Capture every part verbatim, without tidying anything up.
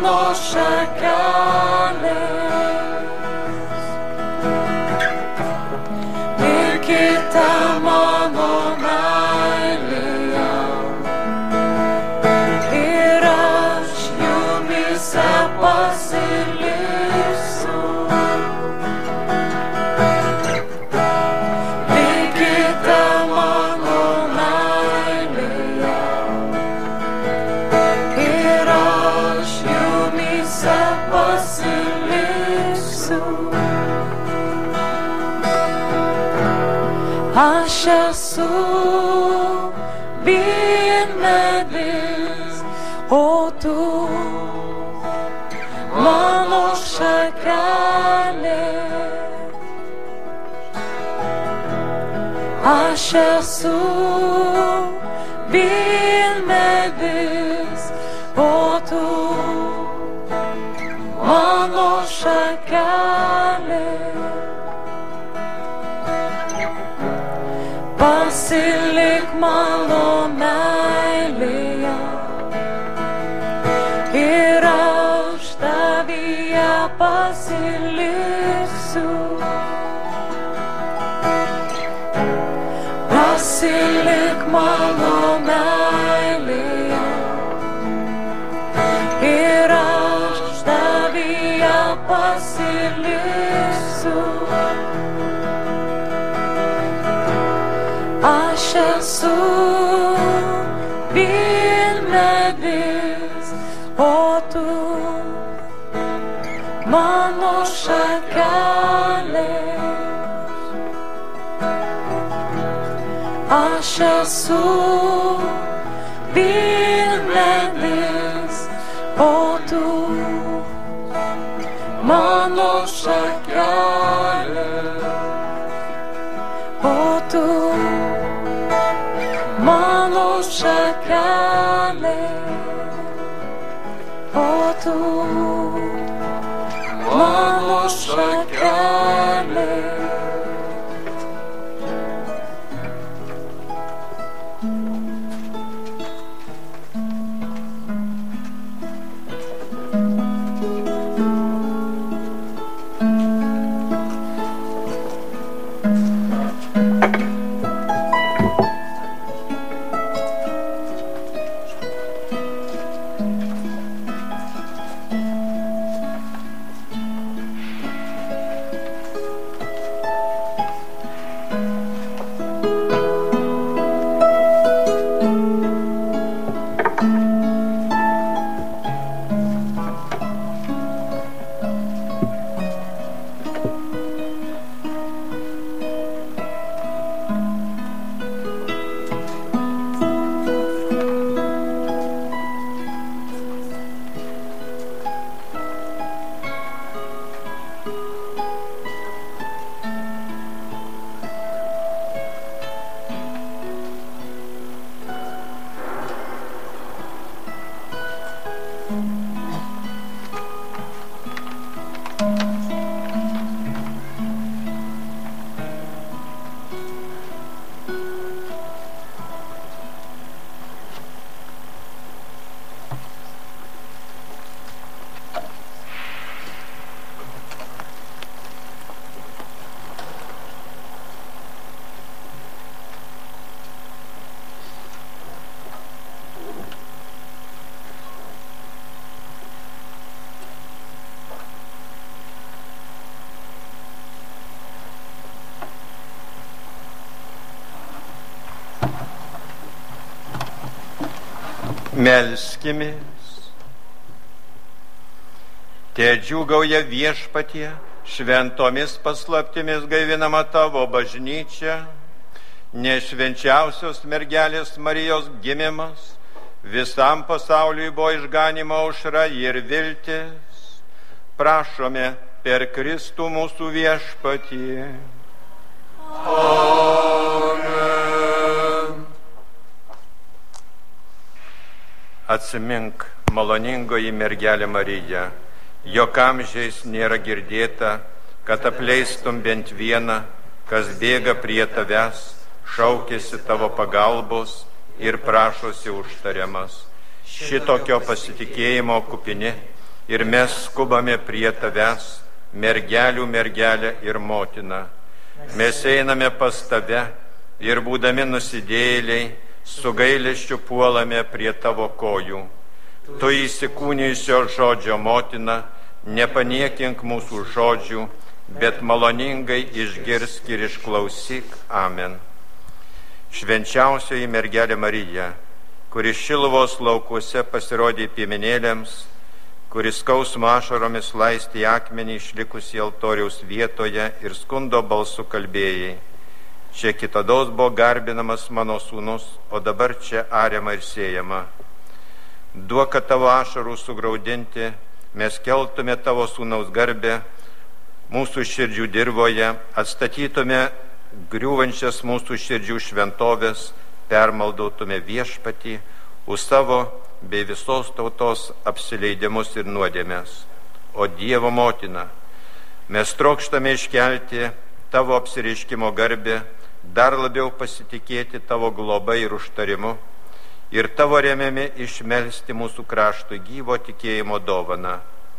mano šakelės, likite mano meilėje, ir aš jumyse pasiliksiu. Likite mano meilėje, ir aš jumyse pasiliksiu. Aš esu vynmedis, o tu mano šakelė. Aš esu vynmedis, o tu mano šakelė. Pasilik mano meilėje, ir aš tavyje pasiliksiu. Pasilik mano meilėje, ir aš tavyje pasiliksiu. Aš esu vynmedis, o tu mano šakelės. Aš esu vynmedis, o tu mano šakelės. O tu mano šakelė, o tu mano šakelė. Melskimės. Te džiūgauja Viešpatie, šventomis paslaptimis gaivinama tavo bažnyčia, nes švenčiausios mergelės Marijos gimimas visam pasauliui buvo išganymo aušra ir viltis. Prašome per Kristų mūsų Viešpatį. Amen. Atsimink, maloningoji mergelė Marija, jog amžiais nėra girdėta, kad apleistum bent vieną, kas bėga prie tavęs, šaukėsi tavo pagalbos ir prašosi užtariamas. Šitokio pasitikėjimo kupini ir mes skubame prie tavęs, mergelių mergelė ir motina. Mes einame pas tave ir būdami nusidėjėliai, su gailesčiu puolame prie tavo kojų. Tu įsikūnijusio žodžio motina, nepaniekink mūsų žodžių, bet maloningai išgirsk ir išklausyk. Amen. Švenčiausioji mergelė Marija, kuri Šiluvos laukuose pasirodė piemenėliams, kuris skausmo ašaromis laistė akmenį išlikusi altoriaus vietoje ir skundo balsu kalbėjai: čia kitados buvo garbinamas mano sūnus, o dabar čia ariama ir siejama. Duok, kad tavo ašarų sugraudinti mes keltume tavo sūnaus garbę mūsų širdžių dirvoje, atstatytume griūvančias mūsų širdžių šventovės, permaldautume viešpatį už savo bei visos tautos apsileidimus ir nuodėmes. O Dievo motina, mes trokštame iškelti tavo apsireiškimo garbę, dar labiau pasitikėti tavo globa ir užtarimu ir tavo remiami išmelsti mūsų kraštui gyvo tikėjimo dovaną.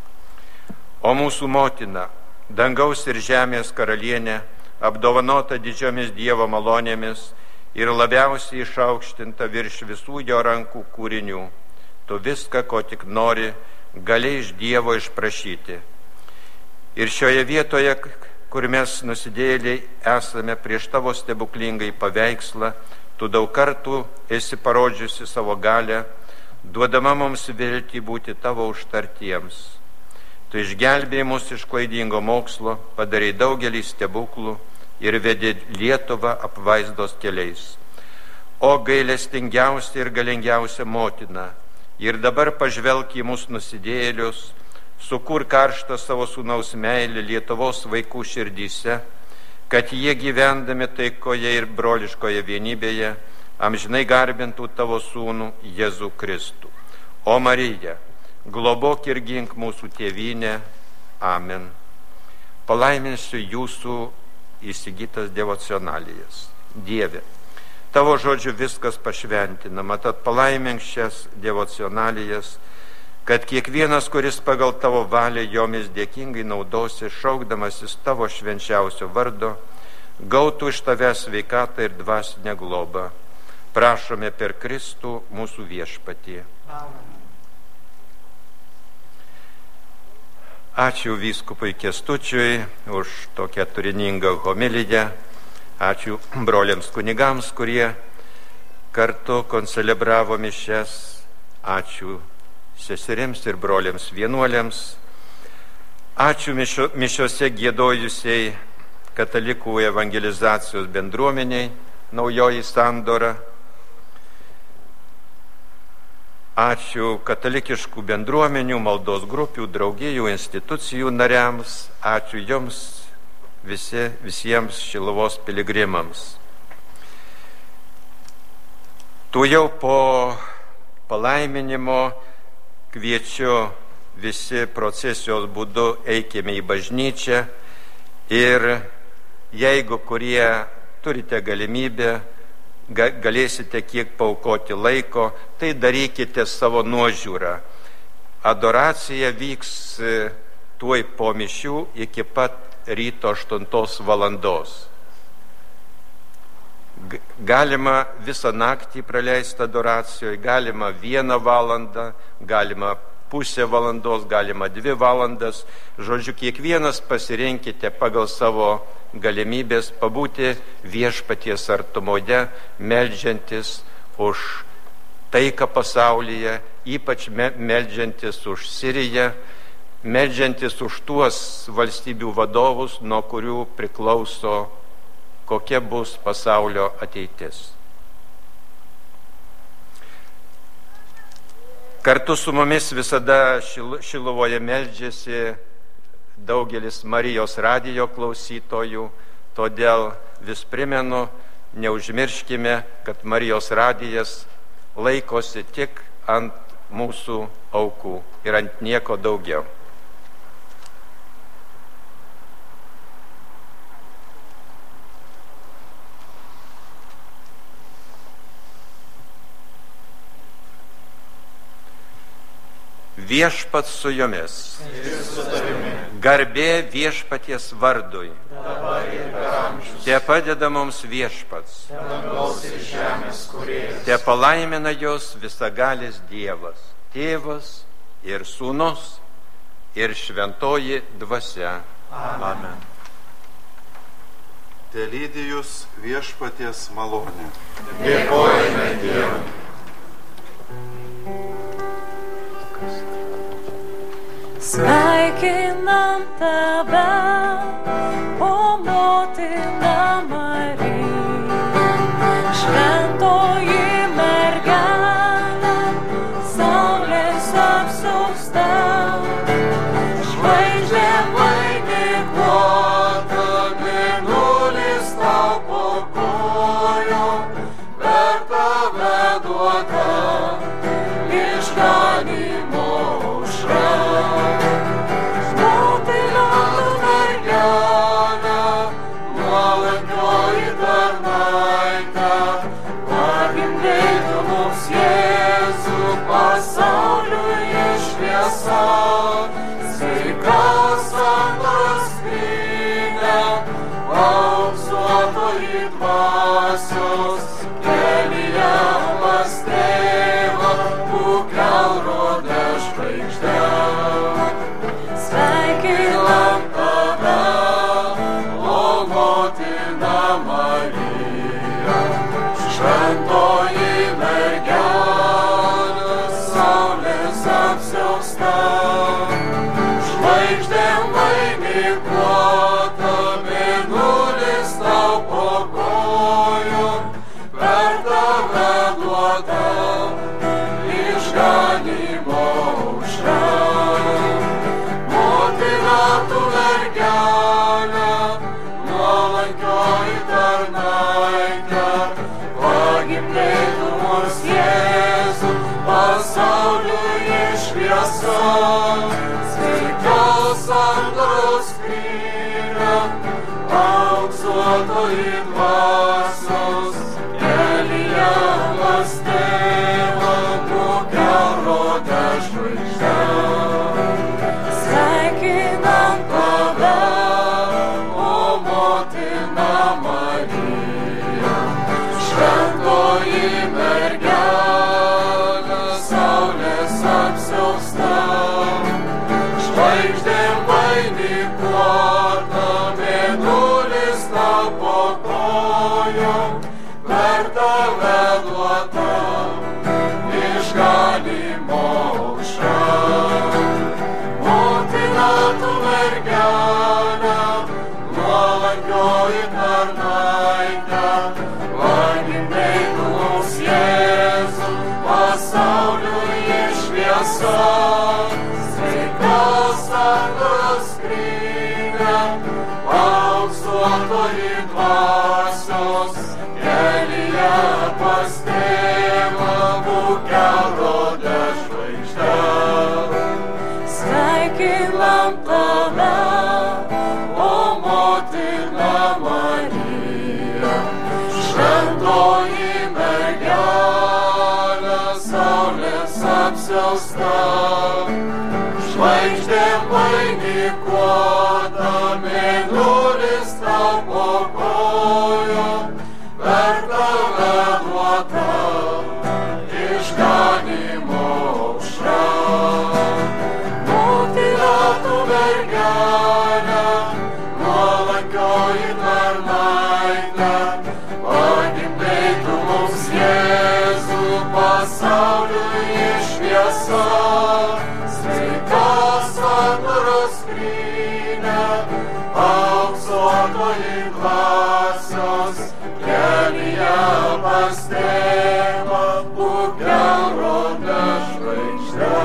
O mūsų motina, dangaus ir žemės karalienė, apdovanota didžiomis Dievo malonėmis ir labiausiai išaukštinta virš visų jo rankų kūrinių, tu viską, ko tik nori, gali iš Dievo išprašyti. Ir šioje vietoje, kur mes nusidėjėliai esame prieš tavo stebuklingai paveikslą, tu daug kartų esi parodžiusi savo galią, duodama mums viltį būti tavo užtartiems. Tu išgelbėjai mus iš klaidingo mokslo, padarai daugelį stebuklų ir vedi Lietuvą apvaizdos keliais. O gailestingiausia ir galingiausia motina, ir dabar pažvelk į mūsų nusidėjėlius, sukur karštą savo sūnaus meilę Lietuvos vaikų širdyse, kad jie gyvendami taikoje ir broliškoje vienybėje amžinai garbintų tavo sūnų Jėzų Kristų. O Marija, globok ir gink mūsų tėvynę. Amen. Palaiminsiu jūsų įsigytas devocionalijas. Dieve, tavo žodžiu viskas pašventinama, tad palaimink šias devocionalijas, kad kiekvienas, kuris pagal tavo valią jomis dėkingai naudosi, šaukdamasis tavo švenčiausio vardo, gautų iš tavęs sveikatą ir dvasinę globą. Prašome per Kristų mūsų viešpatį. Ačiū vyskupui Kęstučiui už tokią turiningą homiliją. Ačiū broliams kunigams, kurie kartu koncelebravo mišias. Ačiū seserims ir broliams vienuoliams. Ačiū mišio, mišiose giedojusiai katalikų evangelizacijos bendruomeniai Naujoji Sandora. Ačiū katalikiškų bendruomenių, maldos grupių, draugijų, institucijų nariams. Ačiū jums visi, visiems Šiluvos piligrimams. Tu jau po palaiminimo kviečiu visi procesijos būdu eikime į bažnyčią ir jeigu kurie turite galimybę, ga, galėsite kiek paaukoti laiko, tai darykite savo nuožiūrą. Adoracija vyks tuoj po mišių iki pat ryto aštuntos valandos. Galima visą naktį praleisti adoracijoje, galima vieną valandą, galima pusę valandos, galima dvi valandas. Žodžiu, kiekvienas pasirinkite pagal savo galimybės pabūti viešpaties artumoje, meldžiantis už taiką pasaulyje, ypač meldžiantis už Siriją, meldžiantis už tuos valstybių vadovus, nuo kurių priklauso kokia bus pasaulio ateitis. Kartu su mumis visada šil, Šiluvoje meldžiasi daugelis Marijos radijo klausytojų, todėl vis primenu, neužmirškime, kad Marijos radijas laikosi tik ant mūsų aukų ir ant nieko daugiau. Viešpats su jumis. Garbė viešpaties vardui. Te padeda mums viešpats. Te palaimina jos visagalis Dievas, Tėvas ir Sūnus ir Šventoji Dvasia. Amen. Te lydi jūs viešpaties malonė. Dėkojame Dievui. Sveikinam tave, o motina Marija, šventoji mergelė, saulės apsiausta, žvaigždėm vainikuota, mėnulis tau po kojom, per tave duota išganymo aušra. Sveikas antras skrynia, auksuotoji dvasios, kelyje pas tėvą, būk kelrode žvaigžde. Sveikinam tave, o motina Marija, šventoji mergelė, saulės apsiausta. Žvaigždėm vainikuota, mėnulis tau po kojom, per tave duota išganymo aušra. Motina tu mergelė, nuolankioji tarnaitė, pagimdei tu mus Jėzų, pasauliui šviesa. Sveikas antras skrynia, auksuotoji dvasios, kelyje pas tėvą, būk kelrode žvaigžde. Sveikinam tave, o motina Marija, šventoji mergelė, saulės apsiausta. Žvaigždėm vainikuota, mėnulis tau po kojom, per tave duota išganymo aušra. Motina tu mergelė, nuolankioji tarnaitė, pagimdei tu mums Jėzų, pasauliui šviesa. Sveikas antras skrynia, auksuotoji dvasios, kelyje pas tėvą, būk kelrode žvaigžde. Sveikinam tave, o motina Marija, šventoji mergelė, saulės apsiausta. Žvaigždėm vainikuota, mėnulis tau po kojom, per tave duota išganymo aušra. Motina tu mergelė, nuolankioji tarnaitė, pagimdei tu mums Jėzų, pasauliui šviesa. Sveikas antras skrynia, auksuotoji dvasios, kelyje pas tėvą, būk kelrode žvaigžde.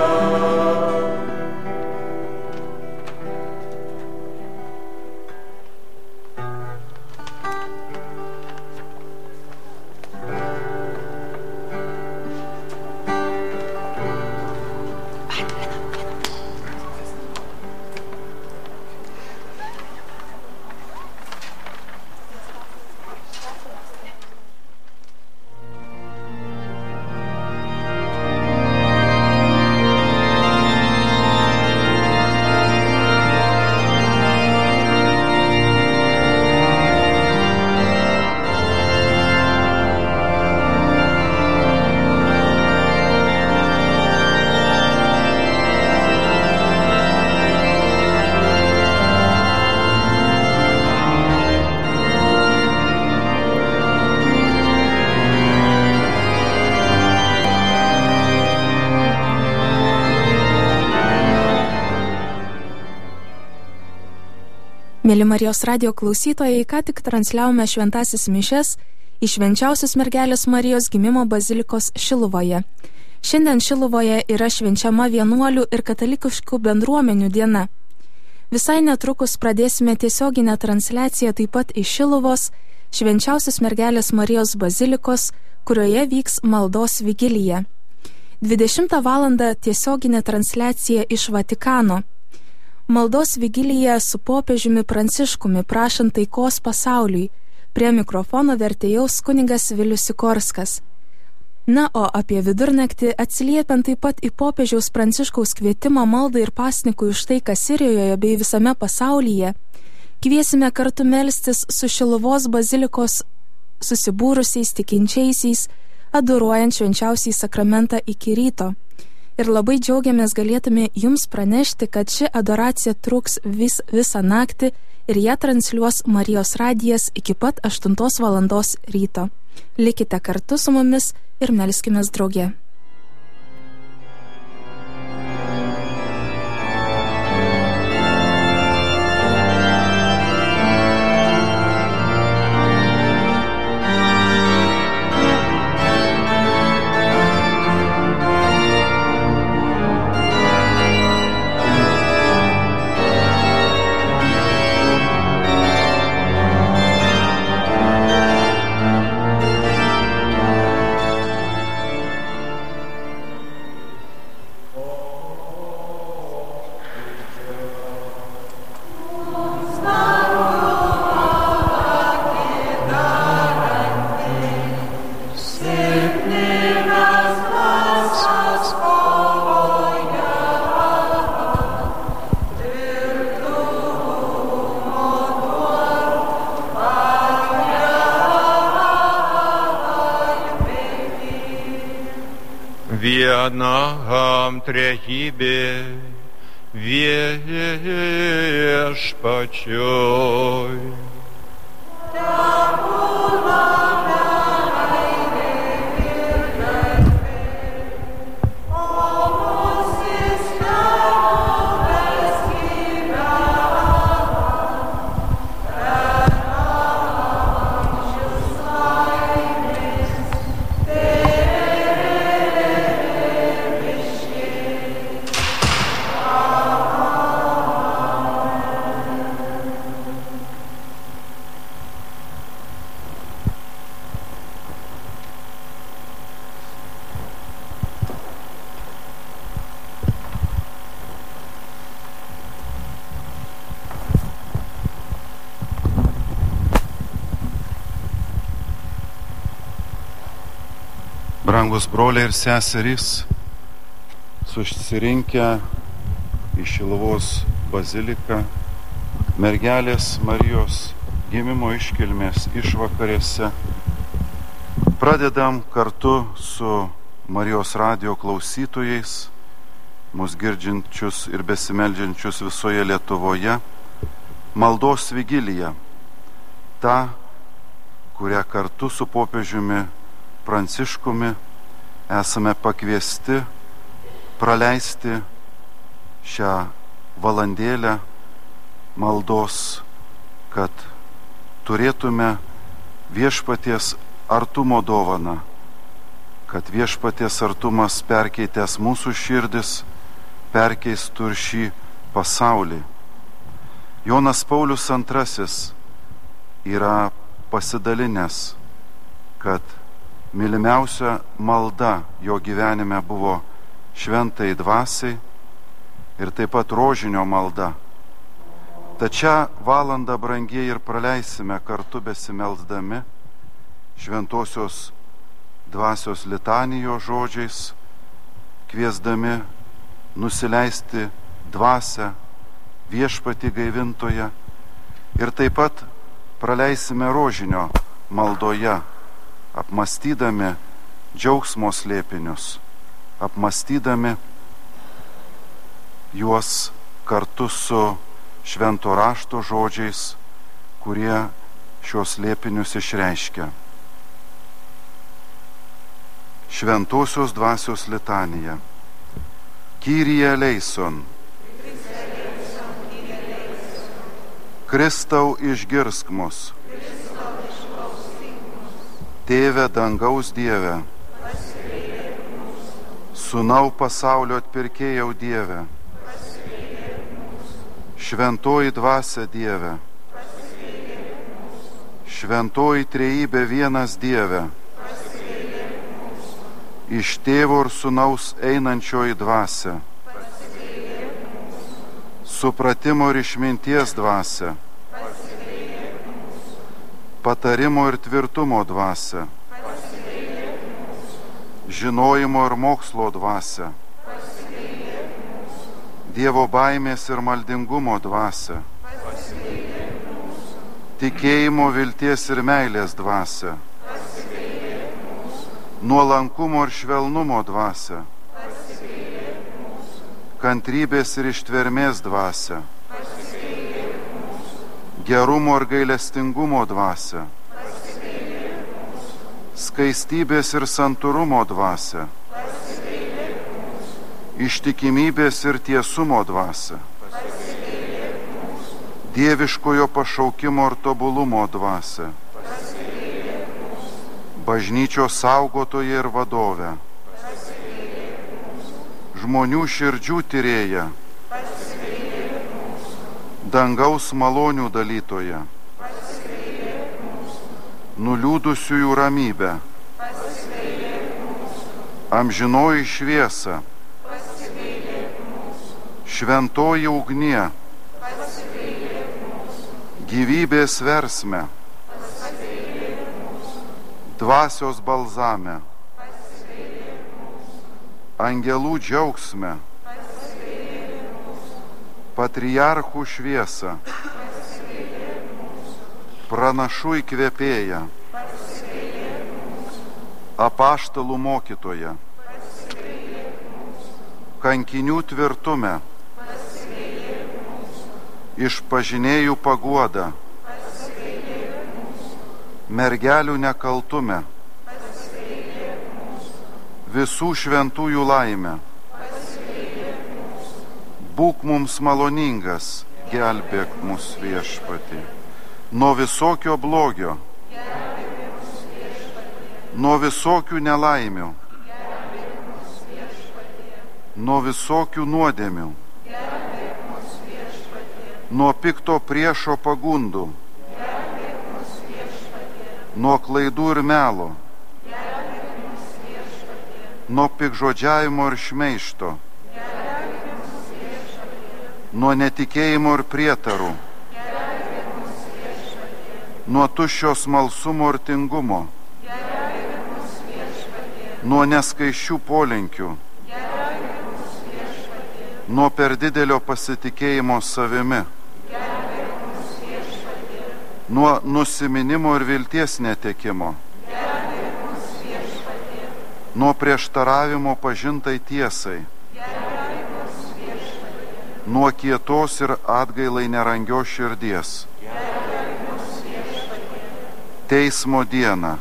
Mėly Marijos radijo klausytojai, ką tik transliavome šventasis mišias į Švenčiausios mergelės Marijos gimimo bazilikos Šiluvoje. Šiandien Šiluvoje yra švenčiama vienuolių ir katalikiškų bendruomenių diena. Visai netrukus pradėsime tiesioginę transliaciją taip pat iš Šiluvos Švenčiausios mergelės Marijos bazilikos, kurioje vyks maldos vigilija. dvidešimtą valandą tiesioginė transliacija iš Vatikano. Maldos vigilija su popiežiumi Pranciškumi prašant taikos pasauliui. Prie mikrofono vertėjaus kunigas Vilius Sikorskas. Na, o apie vidurnaktį, atsiliepiant taip pat į popiežiaus Pranciškaus kvietimą maldai ir pasnikui už taiką Sirijoje bei visame pasaulyje, kviesime kartu melstis su Šiluvos bazilikos susibūrusiais tikinčiaisiais, adoruojant švenčiausiai sakramentą iki ryto. Ir labai džiaugiamės galėtume jums pranešti, kad ši adoracija truks vis, visą naktį ir ją transliuos Marijos radijas iki pat aštuntos valandos ryto. Likite kartu su mumis ir melskimės drauge. Vienam trejybė viešpačioj. Brangus broliai ir seserys, susirinkę į Šiluvos baziliką mergelės Marijos gimimo iškilmės išvakarėse, pradedam kartu su Marijos radijo klausytojais, mus girdžiančius ir besimeldžiančius visoje Lietuvoje, maldos vigiliją, tą, kurią kartu su popiežiumi Pranciškumi esame pakviesti praleisti šią valandėlę maldos, kad turėtume viešpaties artumo dovaną, kad viešpaties artumas perkeitęs mūsų širdis, perkeistų ir šį pasaulį. Jonas Paulius antrasis yra pasidalinęs, kad mylimiausia malda jo gyvenime buvo šventai dvasiai ir taip pat rožinio malda. Tačiau valandą brangieji ir praleisime kartu besimelsdami šventosios dvasios litanijos žodžiais, kviesdami nusileisti dvasią viešpatį gaivintoje ir taip pat praleisime rožinio maldoje, apmąstydami džiaugsmo slėpinius, apmąstydami juos kartu su švento rašto žodžiais, kurie šios slėpinius išreiškia. Šventosios dvasios litanija. Kyrie eleison. Kristau išgirsk mus. Tėve dangaus Dieve, Sūnau pasaulio atpirkėjau Dieve, Šventoji dvasia Dieve, Šventoji trejybė vienas Dieve, iš Tėvo ir Sūnaus einančioji dvasia, supratimo ir išminties dvasia, patarimo ir tvirtumo dvasia, žinojimo ir mokslo dvasia, Dievo baimės ir maldingumo dvasia, tikėjimo, vilties ir meilės dvasia, nuolankumo ir švelnumo dvasia, kantrybės ir ištvermės dvasia, gerumo ir gailestingumo dvasia, skaistybės ir santūrumo dvasia, ištikimybės ir tiesumo dvasia, dieviškojo pašaukimo ir tobulumo dvasia, bažnyčios saugotoja ir vadovė, žmonių širdžių tyrėja, dangaus malonių dalytoja, nuliūdusiųjų ramybę, amžinoji šviesa, šventoji ugnie, gyvybės versme, dvasios balzame, angelų džiaugsme, patriarchų šviesa, pranašų įkvėpėja, apaštalų mokytoja, kankinių tvirtume, išpažinėjų paguoda, mergelių nekaltume, visų šventųjų laimę, būk mums maloningas, gelbėk mus viešpatie, nuo visokio blogio, nuo visokių nelaimių, nuo visokių nuodėmių, nuo pikto priešo pagundų, nuo klaidų ir melo, nuo piktžodžiavimo ir šmeižto, nuo netikėjimo ir prietarų, nuo tuščio smalsumo ir tingumo, nuo neskaiščių polinkių, nuo per didelio pasitikėjimo savimi, nuo nusiminimo ir vilties netekimo, nuo prieštaravimo pažintai tiesai, nuo kietos ir atgailai nerangios širdies, teismo dieną,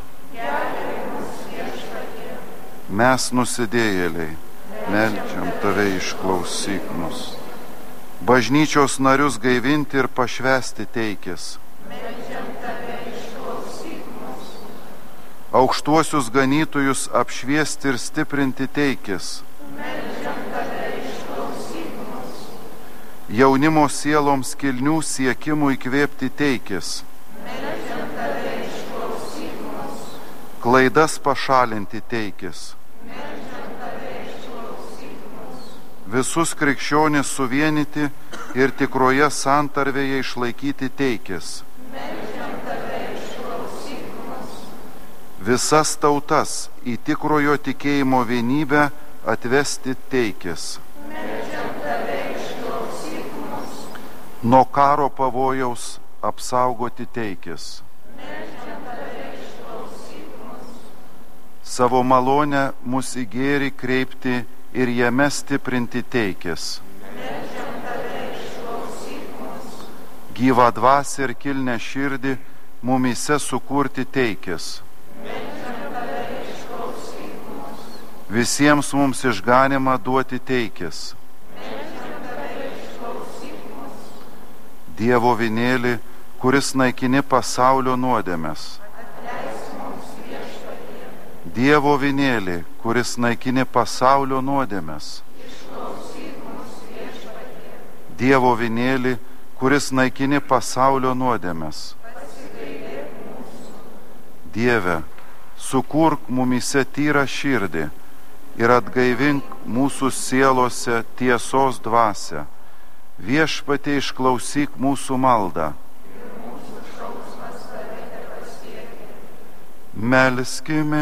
mes nusidėjėliai, meldžiam tave išklausyk mus. Bažnyčios narius gaivinti ir pašvęsti teikės. Aukštuosius ganytojus apšviesti ir stiprinti teikės. Jaunimo sieloms kilnių siekimų įkvėpti teikės. Klaidas pašalinti teikės. Visus krikščionis suvienyti ir tikroje santarvėje išlaikyti teikės. Visas tautas į tikrojo tikėjimo vienybę atvesti teikės. Nuo karo pavojaus apsaugoti teikės. Savo malonę mus į gėrį kreipti ir jame stiprinti teikės. Gyvą dvasią ir kilnę širdį mumyse sukurti teikės. Visiems mums išganimą duoti teikės. Dievo vynėlį, kuris naikini pasaulio nuodėmes. Dievo vynėlį, kuris naikini pasaulio nuodėmes. Dievo vynėlį, kuris naikini pasaulio nuodėmes. Dieve, sukurk mumyse tyrą širdį ir atgaivink mūsų sielose tiesos dvasią. Viešpatie, išklausyk mūsų maldą. Melskime.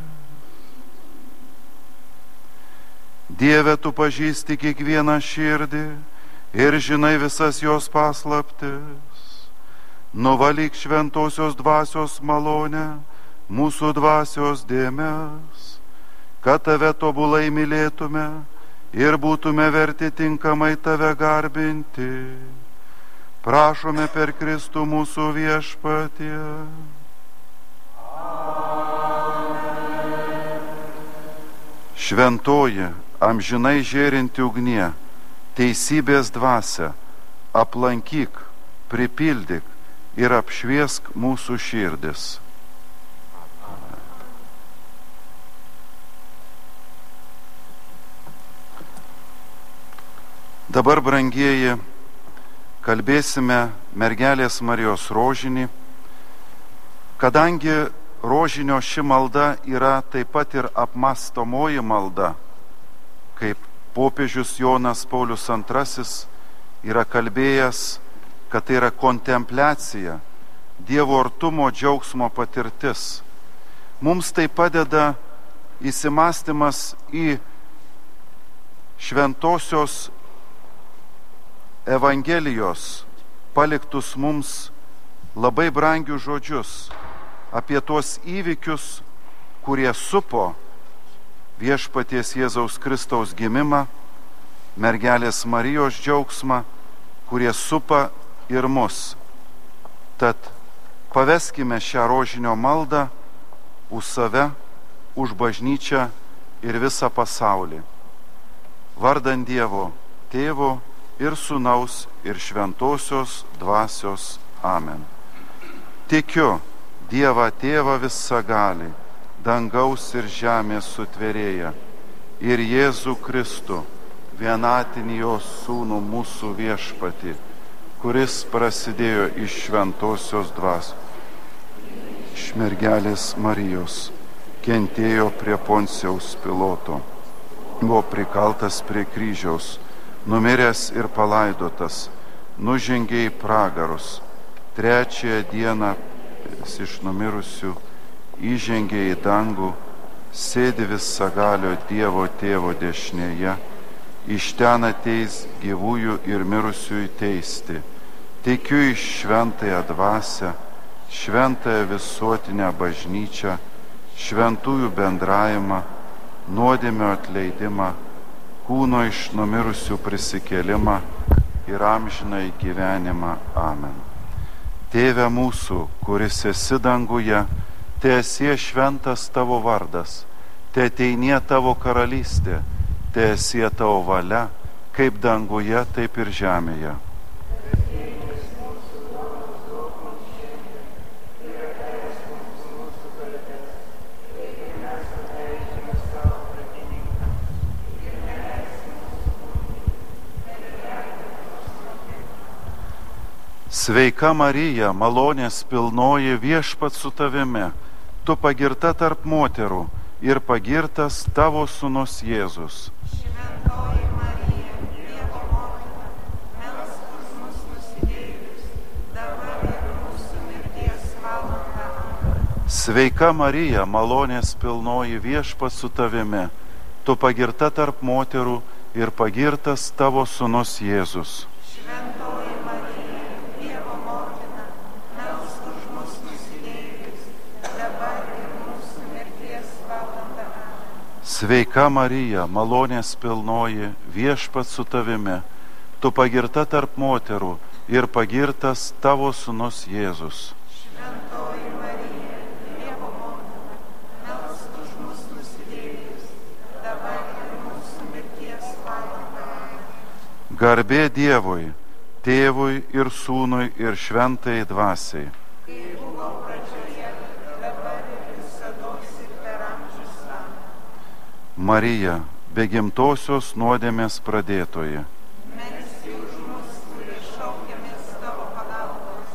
Dieve, tu pažįsti kiekvieną širdį ir žinai visas jos paslaptis. Nuvalyk šventosios dvasios malonę mūsų dvasios dėmes, kad tave tobulai mylėtume ir būtume verti tinkamai tave garbinti. Prašome per Kristų mūsų viešpatie. Šventoji, amžinai žėrinti ugnie, teisybės dvasia, aplankyk, pripildyk ir apšviesk mūsų širdis. Dabar, brangieji, kalbėsime mergelės Marijos rožinį, kadangi rožinio ši malda yra taip pat ir apmąstomoji malda, kaip popiežius Jonas Paulius antrasis yra kalbėjęs, kad tai yra kontempliacija, Dievo artumo džiaugsmo patirtis. Mums tai padeda įsimąstymas į šventosios Evangelijos paliktus mums labai brangius žodžius apie tuos įvykius, kurie supo viešpaties Jėzaus Kristaus gimimą, mergelės Marijos džiaugsmą, kurie supa ir mus. Tad paveskime šią rožinio maldą už save, už bažnyčią ir visą pasaulį. Vardan Dievo Tėvo ir Sūnaus ir Šventosios Dvasios. Amen. Tikiu Dievą Tėvą visagalį, dangaus ir žemės sutvėrėją, ir Jėzų Kristų, vienatinį jo Sūnų mūsų viešpatį, kuris prasidėjo iš Šventosios Dvasios, iš mergelės Marijos, kentėjo prie Poncijaus Piloto, buvo prikaltas prie kryžiaus, numiręs ir palaidotas, nužengė į pragarus, trečiąją dieną iš numirusių įžengė į dangų, sėdi visagalio Dievo Tėvo dešinėje, iš ten ateis gyvųjų ir mirusiųjų teisti. Tikiu į šventąją dvasią, šventąją visuotinę bažnyčią, šventųjų bendravimą, nuodėmio atleidimą, kūno iš numirusių prisikėlimą ir amžinąjį gyvenimą. Amen. Tėve mūsų, kuris esi danguje, teesie šventas tavo vardas, teateinie tavo karalystė, teesie tavo valia, kaip danguje, taip ir žemėje. Sveika Marija, malonės pilnoji, viešpats su tavimi, tu pagirta tarp moterų ir pagirtas tavo sūnus Jėzus. Šventoji Marija, Dievo motina, melsk už mus nusidėjėlius, dabar ir mūsų mirties valandą. Amen. Sveika Marija, malonės pilnoji, viešpats su tavimi, tu pagirta tarp moterų ir pagirtas tavo sūnus Jėzus. Šventoji Marija, Dievo motina, melsk už mus nusidėjėlius, dabar ir mūsų mirties valandą. Amen. Sveika Marija, malonės pilnoji, viešpats su tavimi, tu pagirta tarp moterų ir pagirtas tavo sūnus Jėzus. Šventoji Marija, Dievo motina, melsk už mus nusidėjėlius, dabar ir mūsų mirties valandą. Amen. Garbė Dievui, Tėvui ir Sūnui ir Šventajai Dvasiai. Kaip buvo pradžioje, dabar ir visados ir per amžius. Amen. Marija, be gimtosios nuodėmės pradėtoji. Melski už mus, kurie šaukiamės tavo pagalbos.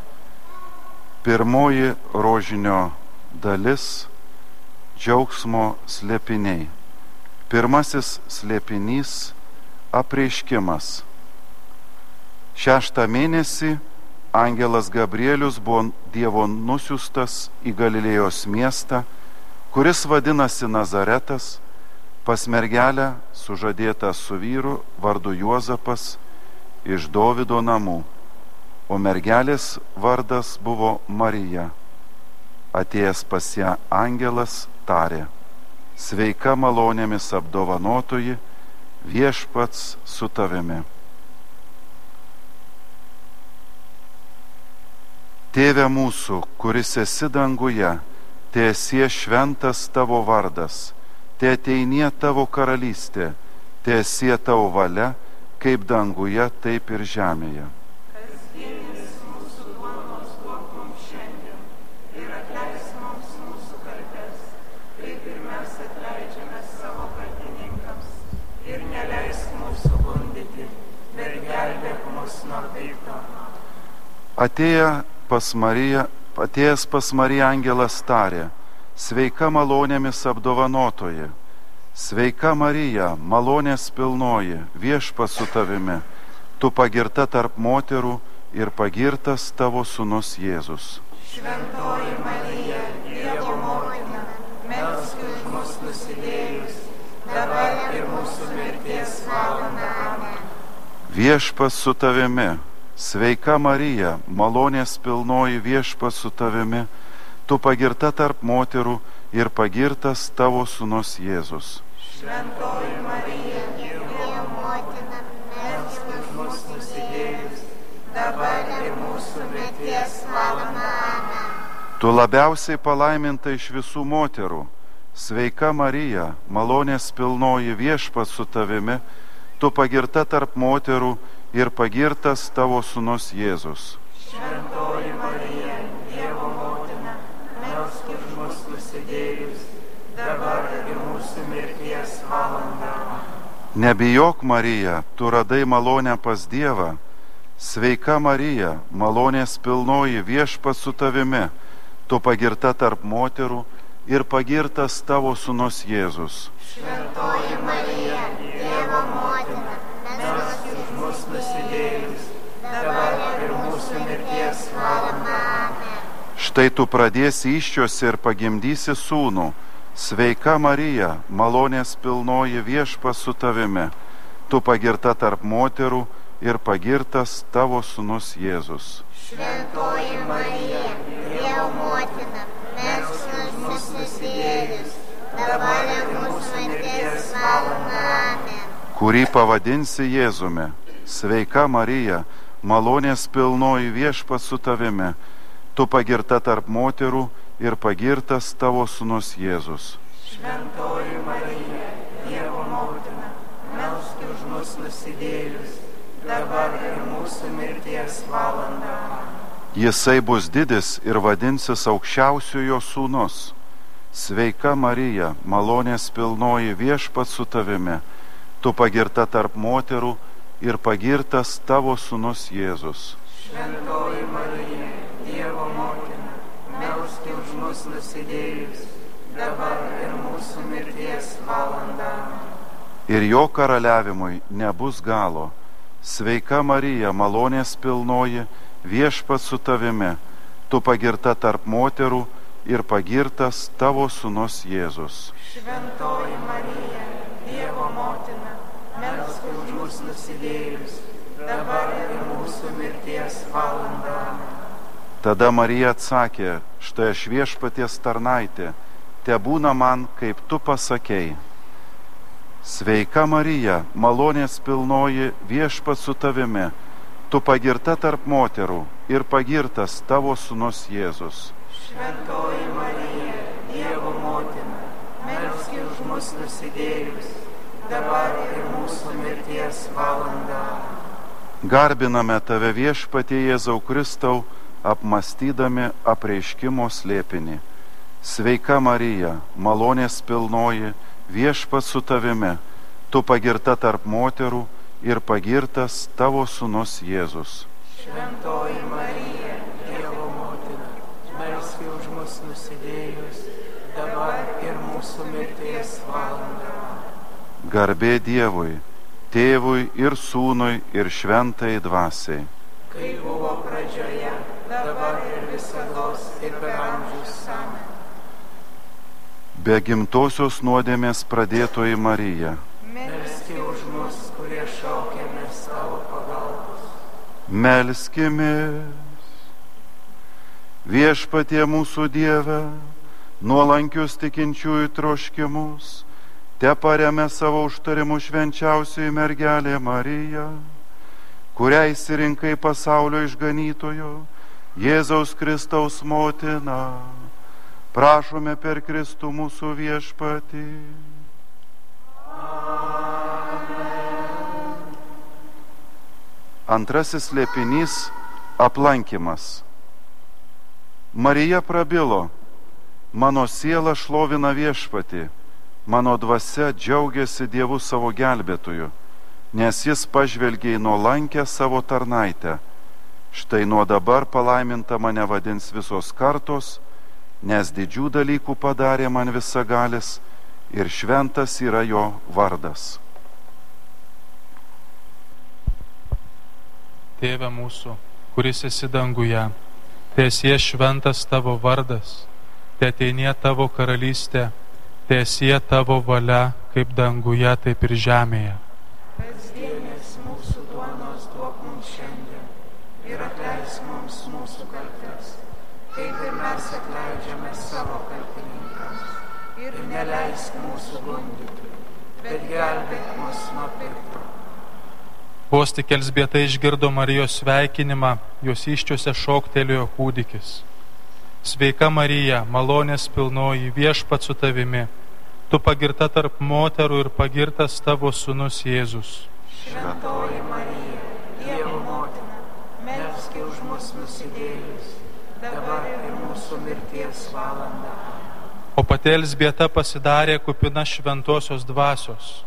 Pirmoji rožinio dalis - džiaugsmo slėpiniai. Pirmasis slėpinys - apreiškimas. Šeštą mėnesį angelas Gabrielius buvo Dievo nusiųstas į Galilėjos miestą, kuris vadinasi Nazaretas, pas mergelę sužadėtą su vyru vardu Juozapas iš Dovydo namų, o mergelės vardas buvo Marija. Atėjęs pas ją angelas tarė: Sveika malonėmis apdovanotoji, viešpats su tavimi. Tėve mūsų, kuris esi danguje, teesie šventas tavo vardas, teateinie tavo karalystė, teesie tavo valia, kaip danguje, taip ir žemėje. Kasdienis mūsų duonos duok mums šiandien ir atleisk mums mūsų kaltes, kaip ir mes atleidžiame savo kaltininkams. Ir neleisk mūsų gundyti, bet gelbėk mus nuo pikto. Atėję pas Mariją, atėjęs pas Mariją angelas tarė: Sveika malonėmis apdovanotoji, sveika Marija, malonės pilnoji, viešpats su tavimi, tu pagirta tarp moterų ir pagirtas tavo sūnus Jėzus. Šventoji Marija, Dievo motina, melsk už mus nusidėjus, dabar ir mūsų mirties valanda. Amen. Viešpats su tavimi, sveika Marija, malonės pilnoji, viešpats su tavimi, tu pagirta tarp moterų ir pagirtas tavo sūnus Jėzus. Šventoji Marija, Dievo motina, melsk už mus nusidėjus, dabar ir mūsų mirties valanda. Amen. Tu labiausiai palaiminta iš visų moterų, sveika Marija, malonės pilnoji, viešpats su tavimi, tu pagirta tarp moterų ir pagirtas tavo sūnus Jėzus. Šventoji Marija, Dievo motina, melsk už mus nusidėjus, dabar ir mūsų mirties valanda. Nebijok, Marija, tu radai malonę pas Dievą. Sveika Marija, malonės pilnoji, viešpats su tavimi, tu pagirta tarp moterų ir pagirtas tavo sūnus Jėzus. Šventoji Marija, Dievo motina, melsk už mus nusidėjus, dabar ir mūsų mirties valanda. Amen. Štai tu pradėsi įsčiose ir pagimdysi sūnų. Sveika Marija, malonės pilnoji, viešpats su tavimi, tu pagirta tarp moterų ir pagirtas tavo sūnus Jėzus. Šventoji Marija, Dievo motina, melsk už mus nusidėjus, dabar ir mūsų mirties valanda. Amen. Kurį pavadinsi Jėzumi. Sveika Marija, malonės pilnoji, viešpats su tavimi, tu pagirta tarp moterų ir pagirtas tavo sūnus Jėzus. Šventoji Marija, Dievo motina, melsk už mus nusidėjus, dabar ir mūsų mirties valanda. Jisai bus didis ir vadinsis aukščiausiojo sūnus. Sveika Marija, malonės pilnoji, viešpats su tavimi, tu pagirta tarp moterų ir pagirtas tavo sūnus Jėzus. Šventoji Marija, Dievo motina, melsk už mus nusidėjus, dabar ir mūsų mirties valanda. Ir jo karaliavimui nebus galo. Sveika Marija, malonės pilnoji, viešpats su tavimi, tu pagirta tarp moterų ir pagirtas tavo sūnus Jėzus. Šventoji Marija, Dievo motina, melsk už mus nusidėjus, dabar ir mūsų mirties valanda. Tada Marija atsakė: Štai aš viešpaties tarnaitė, tebūna man, kaip tu pasakei. Sveika Marija, malonės pilnoji, viešpats su tavimi, tu pagirta tarp moterų ir pagirtas tavo sūnus Jėzus. Šventoji Marija, Dievo motina, melsk už mus nusidėjus, dabar ir mūsų mirties valanda. Garbiname Tave Viešpatie Jėzau Kristau, apmastydami apreiškimo slėpinį. Sveika Marija, malonės pilnoji, Viešpats su Tavimi, Tu pagirta tarp moterų ir pagirtas Tavo sūnus Jėzus. Šventoji Marija, Dievo motina, melski už mus nusidėjus, dabar ir mūsų mirties valanda. Garbė Dievui, Tėvui ir Sūnui ir Šventai Dvasiai. Kai buvo pradžioje, dabar ir visados ir per amžius amen. Be gimtosios nuodėmės pradėtoji Marija, Melski už mus, kurie šaukiamės Tavo pagalbos. melskimės. Viešpatie mūsų Dieve, nuolankius tikinčiųjų troškimus, te paremė savo užtarimu švenčiausioji mergelė Marija, kurią išsirinkai pasaulio išganytojo, Jėzaus Kristaus motina. Prašome per Kristų mūsų Viešpatį. Amen. Antrasis slėpinys - aplankymas. Marija prabilo: mano siela šlovina Viešpatį, mano dvasia džiaugiasi Dievu savo gelbėtoju, nes jis pažvelgė į nuolankę savo tarnaitę. Štai nuo dabar palaiminta mane vadins visos kartos, nes didžių dalykų padarė man visagalis ir šventas yra jo vardas. Tėve mūsų, kuris esi danguje, teesie šventas Tavo vardas, teateinie Tavo karalystė, teesie Tavo valia, kaip danguje, taip ir žemėje. Kasdienės mūsų duonos duok mums šiandien ir atleisk mums mūsų kaltes, kaip ir mes atleidžiame savo kaltininkams. Ir neleisk mūsų gundyti, bet gelbėk mus nuo pikto. Vos tik Elzbieta išgirdo Marijos sveikinimą, jos įsčiose šoktelėjo kūdikis. Sveika Marija, malonės pilnoji, Viešpats su Tavimi, Tu pagirta tarp moterų ir pagirtas Tavo sūnus Jėzus. Šventoji Marija, Dievo motina, melski už mus nusidėjus, dabar ir mūsų mirties valanda. O pati Elzbieta pasidarė kupina šventosios dvasios.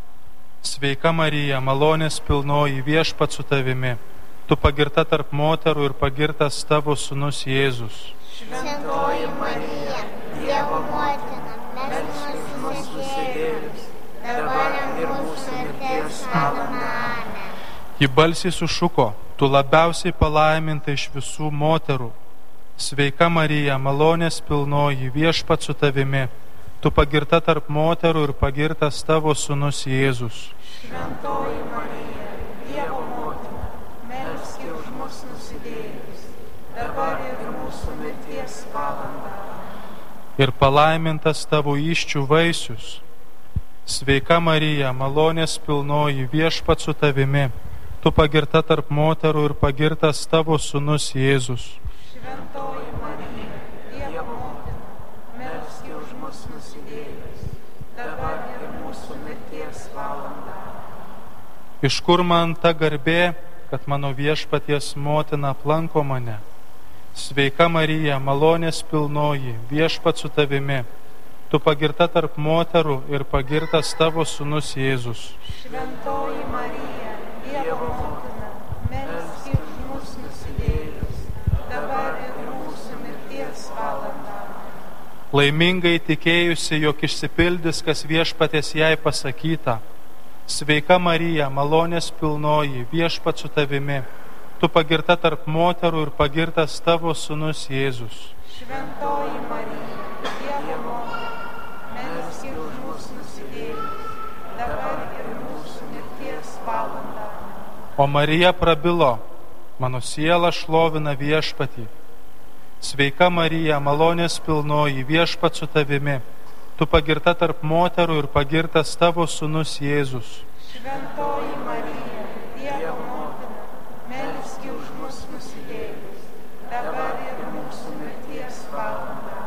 Sveika Marija, malonės pilnoji, Viešpats su Tavimi, Tu pagirta tarp moterų ir pagirtas Tavo sūnus Jėzus. Šventoji Marija, Dievo motina, melski už mus nusidėjus, dabar ir mūsų mirties valanda. Ji balsiai sušuko: Tu labiausiai palaiminta iš visų moterų. Sveika Marija, malonės pilnoji, Viešpats su Tavimi, Tu pagirta tarp moterų ir pagirtas Tavo sūnus Jėzus. Šventoji Marija, Dievo motina, melski už mus nusidėjus, dabar ir mūsų mirties valanda. Ir palaimintas Tavo įsčių vaisius. Sveika Marija, malonės pilnoji, Viešpats su Tavimi, Tu pagirta tarp moterų ir pagirtas Tavo sūnus Jėzus. Šventoji Marija, Dievo motina, melski už mus nusidėjus, dabar ir mūsų mirties valanda. Iš kur man ta garbė, kad mano Viešpaties motina aplanko mane? Sveika Marija, malonės pilnoji, Viešpats su Tavimi, Tu pagirta tarp moterų ir pagirtas Tavo sūnus Jėzus. Šventoji Marija, Dievo motina, melski už mus nusidėjus, dabar ir mūsų mirties valanda. Laimingai tikėjusi, jog išsipildys, kas Viešpaties jai pasakyta. Sveika Marija, malonės pilnoji, Viešpats su Tavimi, Tu pagirta tarp moterų ir pagirtas Tavo sūnus Jėzus. Šventoji Marija, Dievo motina, melski už mus nusidėjus, dabar ir mūsų mirties valanda. O Marija prabilo: mano siela šlovina Viešpatį. Sveika Marija, malonės pilnoji, Viešpats su Tavimi, Tu pagirta tarp moterų ir pagirtas Tavo sūnus Jėzus. Šventoji Marija, Dievo motina, melski už mus nusidėjus, dabar ir mūsų mirties valanda.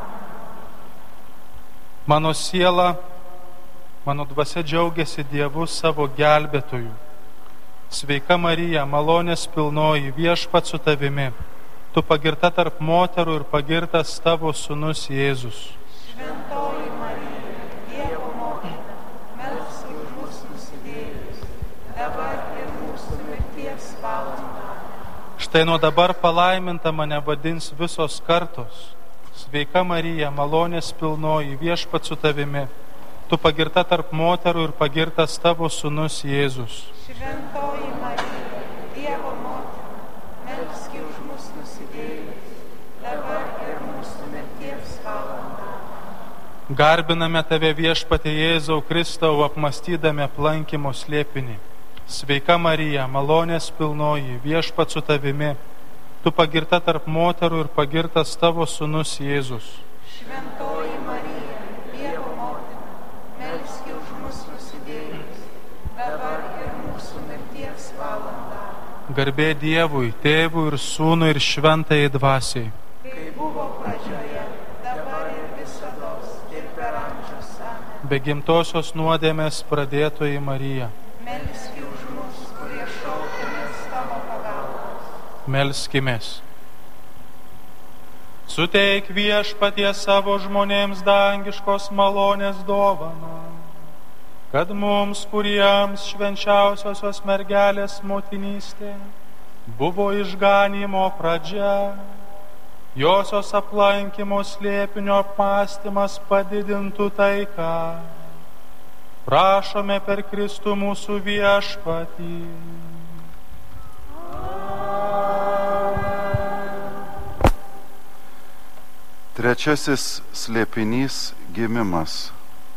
Mano siela, mano dvasia džiaugiasi Dievu savo gelbėtoju, Sveika Marija, malonės pilnoji, viešpats su tavimi. Tu pagirta tarp moterų ir pagirtas tavo sūnus Jėzus. Šventoji Marija, Dievo motina, melsk už mus nusidėjėlius, dabar ir mūsų mirties valandą. Štai nuo dabar palaiminta mane vadins visos kartos. Sveika Marija, malonės pilnoji, viešpats su tavimi. Tu pagirta tarp moterų ir pagirtas tavo sūnus Jėzus. Šventoji Marija, Dievo motina, melsk už mus nusidėjėlius, dabar ir mūsų mirties valandą. Garbiname tave viešpatie Jėzau Kristau, apmastydami aplankymo slėpinį. Sveika Marija, malonės pilnoji, viešpats su tavimi. Tu pagirta tarp moterų ir pagirtas tavo sūnus Jėzus. Šventoji Marija, Dievo motina, melsk už mus nusidėjėlius, dabar ir mūsų mirties valandą. Garbė Dievui, Tėvui ir Sūnui ir Šventajai Dvasiai. Kai buvo pradžioje, dabar ir visados, ir per amžius. Amen. Be gimtosios nuodėmės pradėtoji Marija. Melsk už mus, kurie šaukiamės tavo pagalbos. Melskimės. Suteik viešpatie savo žmonėms dangiškos malonės dovaną, kad mums, kuriems švenčiausiosios mergelės motinystė buvo išganymo pradžia, josios aplankymo slėpinio apmąstymas padidintų taiką. Prašome per Kristų mūsų viešpatį. Trečiasis slėpinys – gimimas.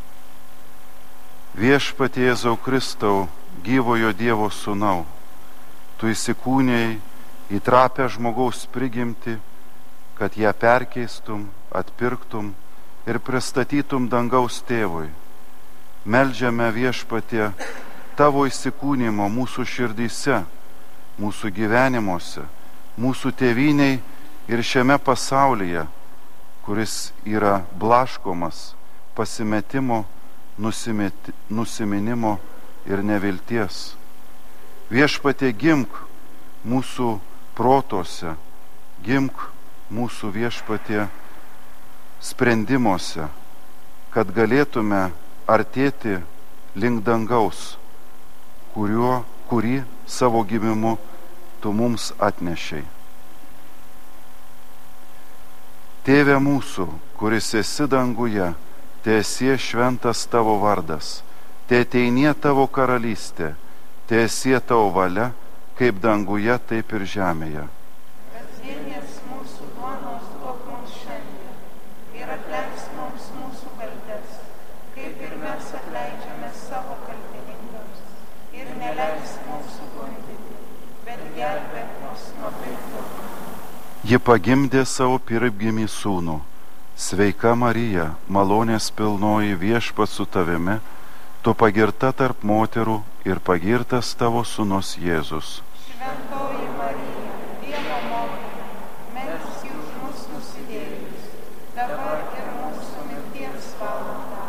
Viešpatie Jėzau Kristau, gyvojo Dievo sūnau, tu įsikūnėjai į trapią žmogaus prigimtį, kad ją perkeistum, atpirktum ir pristatytum dangaus tėvui. Meldžiame viešpatie tavo įsikūnymo mūsų širdyse, mūsų gyvenimuose, mūsų tėvyniai ir šiame pasaulyje, kuris yra blaškomas pasimetimo, nusimeti, nusiminimo ir nevilties. Viešpatie gimk mūsų protuose, gimk mūsų viešpatie sprendimuose, kad galėtume artėti link dangaus, kuriuo, kurį savo gimimu tu mums atnešiai. Tėve mūsų, kuris esi danguje, teesie šventas tavo vardas, teateinie tavo karalystė, teesie tavo valia, kaip danguje, taip ir žemėje. Kasdienės mūsų duonos duok mums šiandien ir atleisk mums mūsų kaltes, kaip ir mes atleidžiame savo kaltininkams, ir neleisk mūsų gundyti, bet gelbėk mus nuo pikto. Ji pagimdė savo pirmgimį sūnų. Sveika Marija, malonės pilnoji, viešpats su tavimi, tu pagirta tarp moterų ir pagirtas tavo sūnus Jėzus. Šventoji Marija, Dievo motina, melsk už mus nusidėjėlius, dabar ir mūsų mirties valandą.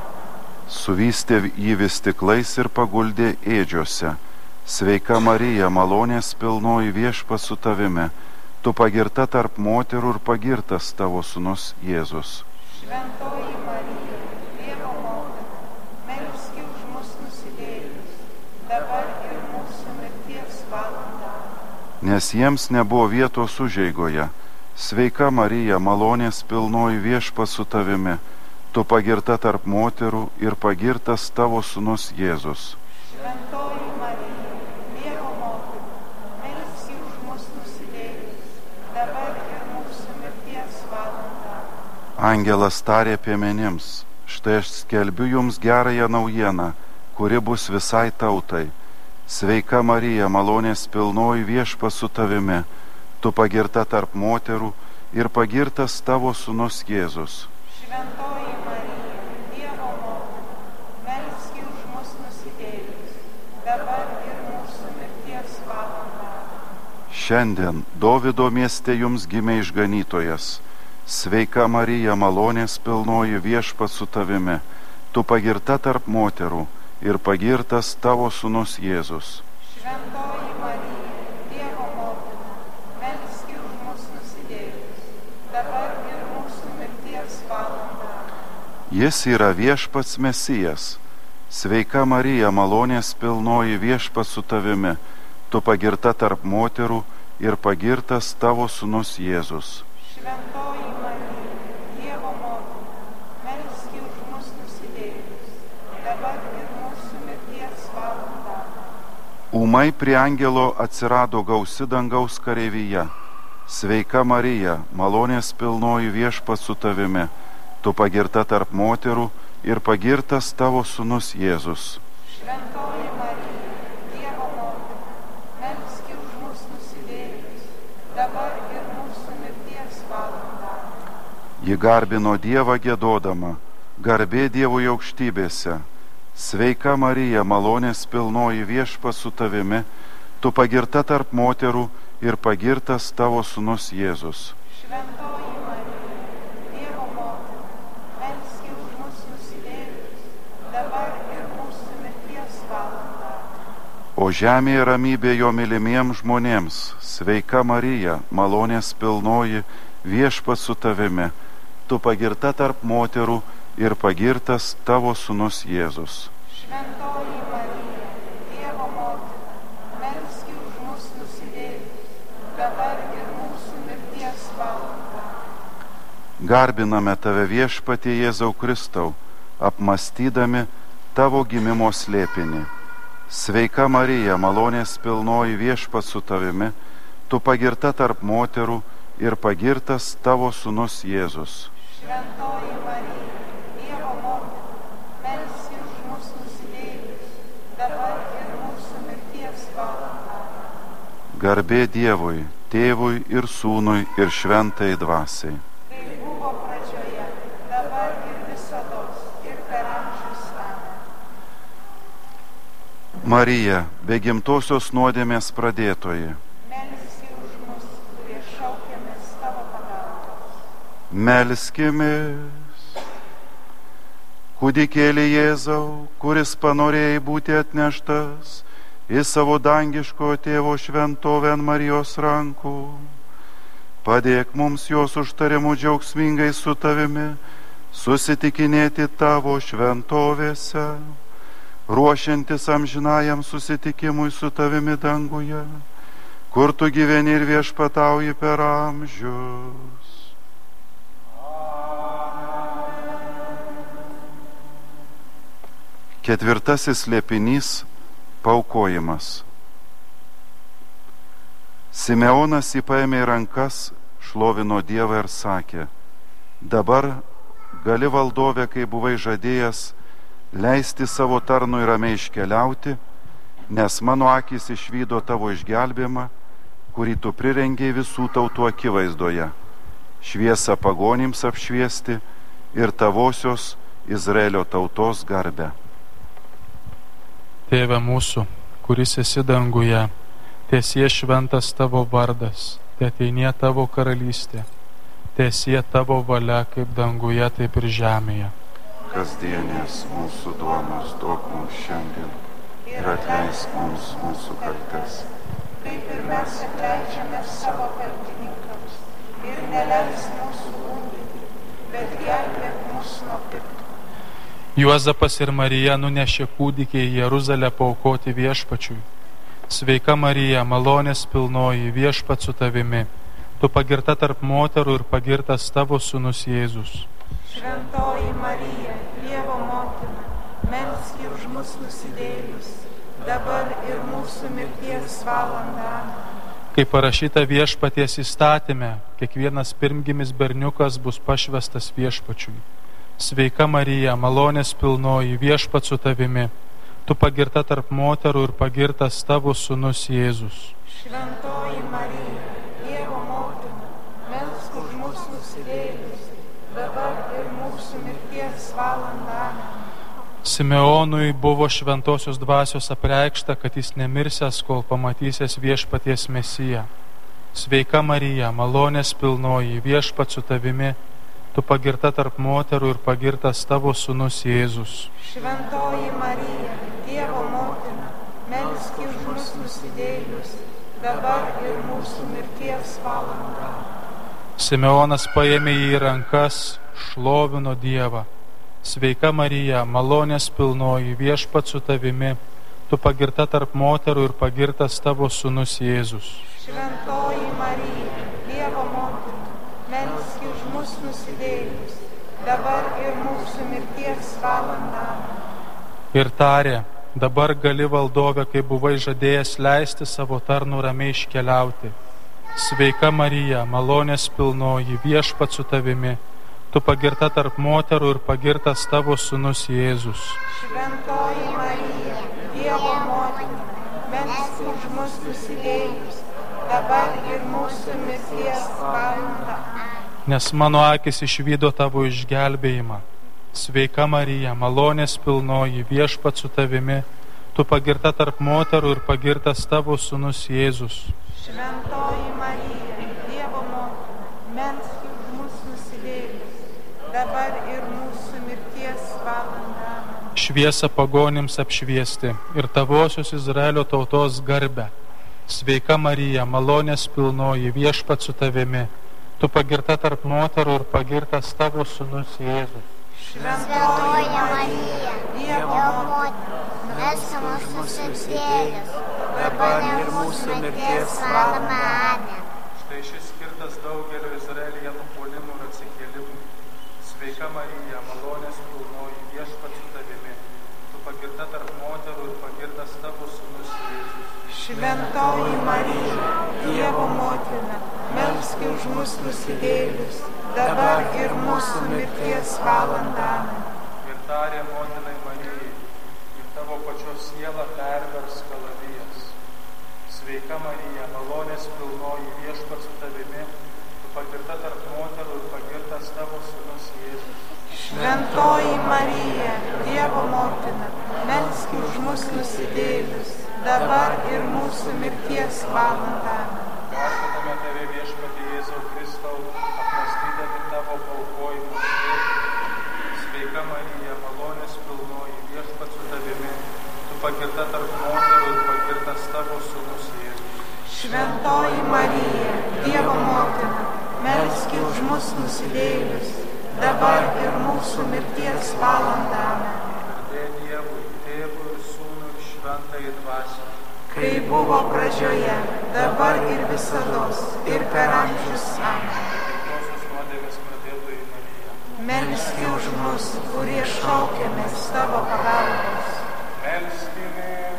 Suvystė jį vis stiklais ir paguldė ėdžiose. Sveika Marija, malonės pilnoji, viešpats su tavimi, tu pagirta tarp moterų ir pagirtas tavo sūnus Jėzus. Šventoji Marija, Dievo motina, melsk už mus nusidėjėlius, dabar ir mūsų mirties valandą. Nes jiems nebuvo vietos užeigoje. Sveika Marija, malonės pilnoji, viešpats su tavimi, tu pagirta tarp moterų ir pagirtas tavo sūnus Jėzus. Šventoji Marija, Dievo motina, melsk už mus nusidėjėlius, dabar ir mūsų mirties valandą. Angelas tarė piemenims, štai aš skelbiu jums gerąją naujieną, kuri bus visai tautai. Sveika Marija, malonės pilnoji, viešpats su tavimi, tu pagirta tarp moterų ir pagirtas tavo sūnus Jėzus. Šventoji Marija, Dievo motina, melsk už mus nusidėjėlius, dabar ir mūsų mirties valandą. Šiandien Dovido mieste jums gimė išganytojas. Sveika Marija, malonės pilnoji, viešpats su tavimi, tu pagirta tarp moterų ir pagirtas tavo sūnus Jėzus. Šventoji Jis yra viešpats Mesijas. Sveika Marija, malonės pilnoji, viešpats su tavimi, tu pagirta tarp moterų ir pagirtas tavo sūnus Jėzus. Šventoji Marija, Dievo motina, melski už mus nusidėjus, dabar ir mūsų mirties valandą. Ūmai prie angelo atsirado gausi dangaus kareivyje. Sveika Marija, malonės pilnoji, viešpats su tavimi, tu pagirta tarp moterų ir pagirtas tavo sūnus Jėzus. Šventoji Marija, Dievo motina, melski už mus nusidėjus, dabar ir mūsų mirties valandą. Ji garbino Dievą giedodama, garbė Dievui aukštybėse. Sveika Marija, malonės pilnoji, viešpats su tavimi, tu pagirta tarp moterų ir pagirtas tavo sūnus Jėzus. Šventoji Marija, Dievo motina, melski už mus nusidėjus, dabar ir mūsų mirties valandą. O žemėje ramybė jo mylimiems žmonėms. Sveika Marija, malonės pilnoji, viešpats su tavimi, tu pagirta tarp moterų ir pagirtas tavo sūnus Jėzus. Šventoji Marija, Dievo motina, melski už mus nusidėjus, dabar ir mūsų mirties valandą. Garbiname tave, viešpatie Jėzau Kristau, apmastydami tavo gimimo slėpinį. Sveika Marija, malonės pilnoji, viešpats su tavimi, tu pagirta tarp moterų ir pagirtas tavo sūnus Jėzus. Šventoji Marija, Dievo motina, melski už mus nusidėjus, dabar ir mūsų mirties valandą. Garbė Dievui, Tėvui ir Sūnui ir Šventai Dvasiai. Kaip buvo pradžioje, dabar ir visados, ir per amžius. Amen. Marija, be gimtosios nuodėmės pradėtoji, Melski už mus, kurie šaukiamės tavo pagalbos. melskimės. Kūdikėlį Jėzau, kuris panorėjai būti atneštas į savo dangiško tėvo šventovę ant Marijos rankų, padėk mums jos užtarimu džiaugsmingai su tavimi susitikinėti tavo šventovėse, ruošiantis amžinajam susitikimui su tavimi danguje, kur tu gyveni ir viešpatauji per amžius. Ketvirtasis slėpinys – paaukojimas. Simeonas jį paėmė į rankas, šlovino Dievą ir sakė: dabar gali, valdove, kai buvai žadėjęs, leisti savo tarnui ramiai iškeliauti, nes mano akys išvydo tavo išgelbėjimą, kurį tu prirengei visų tautų akivaizdoje, šviesą pagonims apšviesti ir tavosios Izraelio tautos garbę. Tėve mūsų, kuris esi danguje, tiesie šventas tavo vardas, teateinie tavo karalystė, tiesie tavo valia kaip danguje, taip ir žemėje. Kasdienės mūsų duonos duok mums šiandien ir atleisk mums mūsų kaltes, Kaip ir mes atleidžiame savo kaltininkams, ir neleisk mūsų gundyti, bet gelbėk mus nuo pikto. Juozapas ir Marija nunešė kūdikį į Jeruzalę paaukoti viešpačiui. Sveika Marija, malonės pilnoji, viešpats su tavimi, tu pagirta tarp moterų ir pagirtas tavo sūnus Jėzus. Šventoji Marija, Dievo motina, melski už mus nusidėjus, dabar ir mūsų mirties valandą. Kaip parašyta viešpaties įstatyme, kiekvienas pirmgimis berniukas bus pašvestas viešpačiui. Sveika Marija, malonės pilnoji, viešpats su tavimi, tu pagirta tarp moterų ir pagirtas tavo sūnus Jėzus. Šventoji Marija, Dievo motina, melsk už mus nusidėjus, dabar ir mūsų mirties valandą. Simeonui buvo šventosios dvasios apreikšta, kad jis nemirsęs, kol pamatysės viešpaties Mesiją. Sveika Marija, malonės pilnoji, viešpats su tavimi, tu pagirta tarp moterų ir pagirtas tavo sūnus Jėzus. Šventoji Marija, Dievo motina, melski už mus nusidėjus, dabar ir mūsų mirties valandą. Simeonas paėmė jį į rankas, šlovino Dievą Sveika Marija, malonės pilnoji, viešpats su tavimi, tu pagirta tarp moterų ir pagirtas tavo sūnus Jėzus. Šventoji Marija, Dievo motina, melski už mus nusidėjus, dabar ir mūsų mirties valandą. Ir tarė, dabar gali valdove, kai buvai žadėjęs leisti savo tarnų ramiai iškeliauti. Sveika Marija, malonės pilnoji, viešpats su tavimi, tu pagirta tarp moterų ir pagirtas tavo sūnus Jėzus. Šventoji Marija, Dievo motina, melski už mus nusidėjus, dabar ir mūsų mirties valandą. Nes mano akis išvydo tavo išgelbėjimą. Sveika Marija, malonės pilnoji, viešpats su tavimi, tu pagirta tarp moterų ir pagirtas tavo sūnus Jėzus. Šventoji Marija, Dievo motina, melski už mus nusidėjus, dabar ir mūsų mirties valandą. Šviesa pagonims apšviesti ir tavosios Izraelio tautos garbę. Sveika Marija, malonės pilnoji, viešpats su tavimi, tu pagirta tarp moterų ir pagirtas tavo sūnus Jėzus. Šventoji Marija, Dievo motina, melski už mus nusidėjus, dabar ir mūsų mirties valandą. Štai šis skirtas daugelio Izraelyje nupuolimų ir atsikėlimų. Sveika Marija, malonės pilnoji, viešpats su tavimi, tu pagirta tarp moterų ir pagirtas tavo sūnus Jėzus. Šventoji Marija, Dievo motina, melski už mus nusidėjus, dabar ir mūsų mirties valandą. Ir tarė motinai Marijai, ir tavo pačios siela pervers kalavijas. Sveika Marija, malonės pilnoji, viešpats su tavimi, tu pagirta tarp moterų ir pagirtas tavo sūnus Jėzus. Šventoji Marija, Dievo motina, melski už mus nusidėjus, dabar ir mūsų mirties valandą. Garbiname tave, viešpatie Jėzau Kristau, apmąstydami tavo paaukojimo slėpinį. Sveika Marija, malonės pilnoji, viešpats su tavimi, tu pagirta tarp moterų ir pagirtas tavo sūnus Jėzus. Šventoji Marija, Dievo motina, melski už mus nusidėjus, dabar ir mūsų mirties valandą. Garbė Dievui, Tėvui ir Sūnui ir Šventajai Dvasiai. Kai buvo pradžioje, dabar ir visados, ir per amžius amžių. Gimtosios nuodėmės pradėtojai Marija. Melski už mus, kurie šaukiamės tavo pagalbos. Melskime,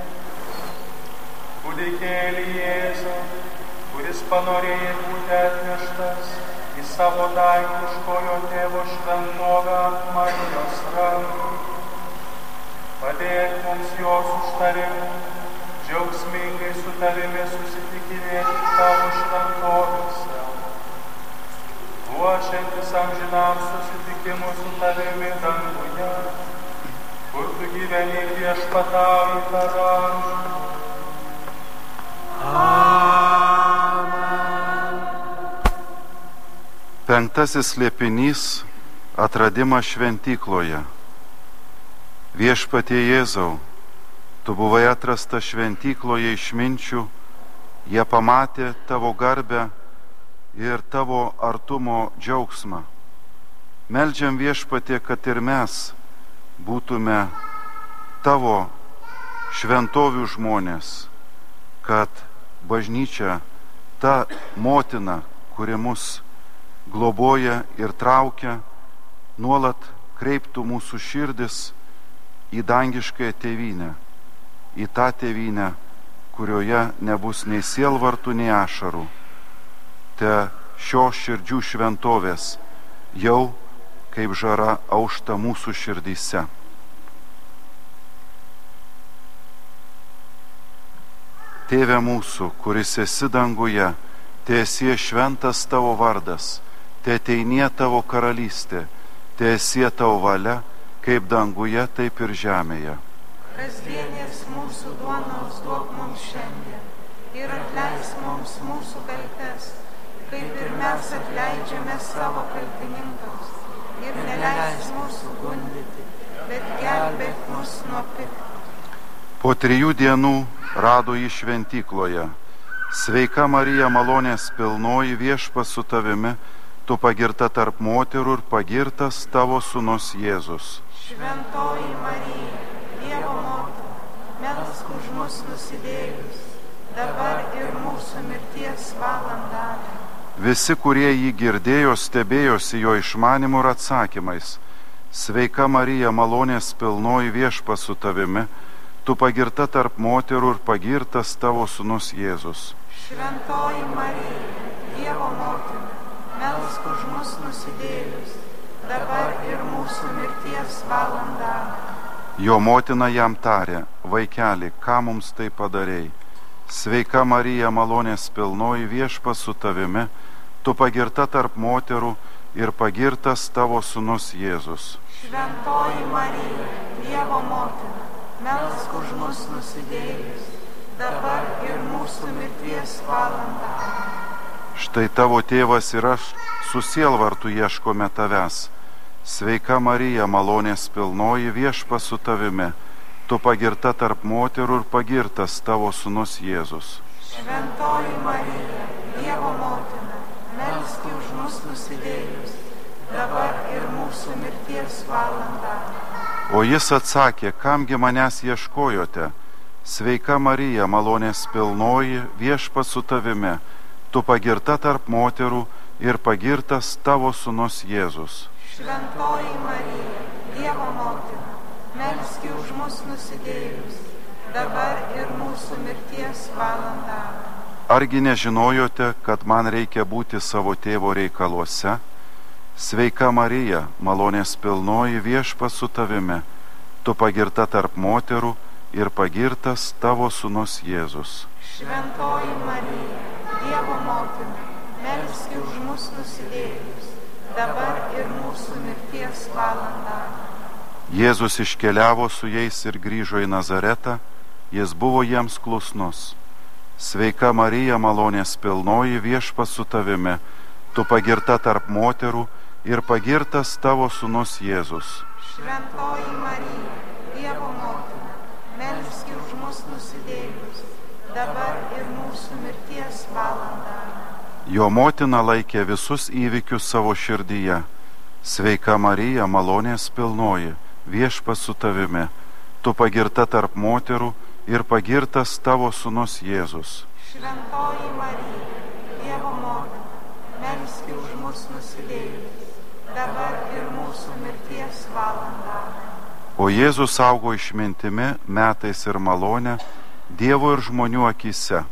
kūdikėlį Jėzų, kuris panorėjo būti atneštas į savo daiktiškojo tėvo šventovę ant Marijos rankų. Padėk mums jos užtarimu, džiaugsmingai su tavimi susitikinėti tavo šventovėse, ruošiantis amžinam susitikimui su tavimi danguje, kur tu gyveni ir viešpatauji per amžius. Amen. Penktasis slėpinys – atradimas šventykloje. Viešpatie Jėzau, tu buvai atrastas šventykloje išminčių, jie pamatė tavo garbę ir tavo artumo džiaugsmą. Meldžiam Viešpatie, kad ir mes būtume tavo šventovių žmonės, kad bažnyčia, ta motina, kuri mus globoja ir traukia, nuolat kreiptų mūsų širdis į dangiškąją tėvynę, į tą tėvynę, kurioje nebus nei sielvartų, nei ašarų. Te šios širdžių šventovės jau kaip žara aušta mūsų širdyse. Tėve mūsų, kuris esi danguje, teesie šventas tavo vardas, teateinie tavo karalystė, teesie tavo valia, kaip danguje, taip ir žemėje. Kasdienės mūsų duonos duok mums šiandien ir atleisk mums mūsų kaltes, kaip ir mes atleidžiame savo kaltininkams. Ir neleisk mūsų gundyti, bet gelbėk mus nuo pikto. Po trijų dienų rado jį šventykloje. Sveika Marija, malonės pilnoji, Viešpats su tavimi, tu pagirta tarp moterų ir pagirtas tavo sūnus Jėzus. Šventoji Marija, Dievo motina, melsk už mus nusidėjus, dabar ir mūsų mirties valandą. Visi, kurie jį girdėjo, stebėjosi jo išmanimu ir atsakymais. Sveika Marija, malonės pilnoji, Viešpats su tavimi, tu pagirta tarp moterų ir pagirtas tavo sūnus Jėzus. Šventoji Marija, Dievo motina, melsk už mus nusidėjus, dabar ir mūsų mirties valandą. Jo motina jam tarė: vaikeli, ką mums tai padarei? Sveika Marija, malonės pilnoji, Viešpats su tavimi, tu pagirta tarp moterų ir pagirtas tavo sūnus Jėzus. Šventoji Marija, Dievo motina, melsk už mus nusidėjus, dabar ir mūsų mirties valandą. Štai tavo tėvas ir aš su sielvartu ieškome tavęs. Sveika Marija, malonės pilnoji, Viešpats su tavimi, tu pagirta tarp moterų ir pagirtas tavo sūnus Jėzus. Šventoji Marija, Dievo motina, melsk už mus nusidėjus, dabar ir mūsų mirties valandą. O jis atsakė: kamgi manęs ieškojote? Sveika Marija, malonės pilnoji, Viešpats su tavimi, tu pagirta tarp moterų ir pagirtas tavo sūnus Jėzus. Šventoji Marija, Dievo motina, melsk už mus nusidėjus, dabar ir mūsų mirties valandą. Argi nežinojote, kad man reikia būti savo tėvo reikaluose? Sveika Marija, malonės pilnoji, Viešpats su tavimi, tu pagirta tarp moterų ir pagirtas tavo sūnus Jėzus. Šventoji Marija, Dievo motina, melsk už mus nusidėjus, dabar ir mūsų mirties valandą. Jėzus iškeliavo su jais ir grįžo į Nazaretą, jis buvo jiems klusnus. Sveika Marija, malonės pilnoji, Viešpats su tavimi, tu pagirta tarp moterų ir pagirtas tavo sūnus Jėzus. Šventoji Marija, Dievo motina, melsk už mus nusidėjus, dabar ir mūsų mirties valandą. Jo motina laikė visus įvykius savo širdyje. Sveika Marija, malonės pilnoji, Viešpats su tavimi, tu pagirta tarp moterų ir pagirtas tavo sūnus Jėzus. Šventoji Marija, Dievo motina, melsk už mus nusidėjus, dabar ir mūsų mirties valandą. O Jėzus augo išmintimi, metais ir malonę, Dievo ir žmonių akyse.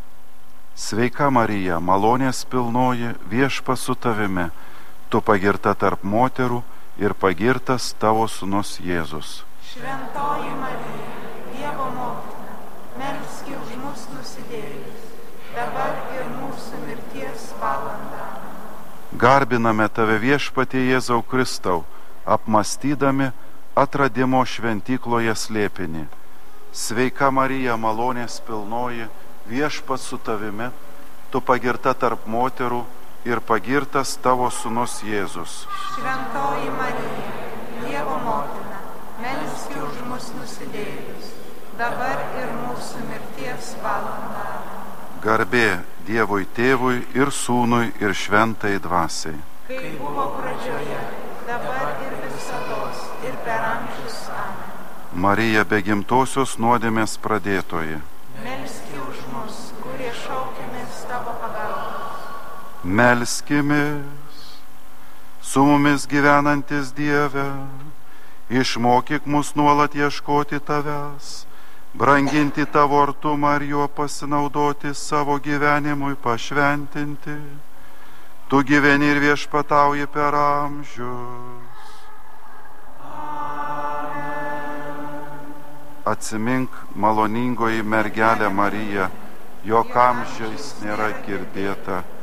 Sveika Marija, malonės pilnoji, Viešpats su tavimi, tu pagirta tarp moterų ir pagirtas tavo sūnus Jėzus. Šventoji Marija, Dievo motina, melsk už mus nusidėjus, dabar ir mūsų mirties valandą. Garbiname tave, Viešpatie Jėzau Kristau, apmąstydami atradimo šventykloje slėpinį. Sveika Marija, malonės pilnoji, Viešpats su tavimi, tu pagirta tarp moterų ir pagirtas tavo sūnus Jėzus. Šventoji Marija, Dievo motina, melsk už mus nusidėjus, dabar ir mūsų mirties valandą. Garbė Dievui Tėvui ir Sūnui ir Šventai Dvasiai. Kai buvo pradžioje, dabar ir visados, ir per amžius. Amen. Marija, be gimtosios nuodėmės pradėtoji, melski už mus, kurie šaukėmės tavo pagalbos. melskimės. Su mumis gyvenantis Dieve, išmokyk mus nuolat ieškoti tavęs, branginti tavo artumą ir juo pasinaudoti savo gyvenimui pašventinti. Tu gyveni ir viešpatauji per amžius. Atsimink, maloningoji mergelė Marija, jog amžiais nėra girdėta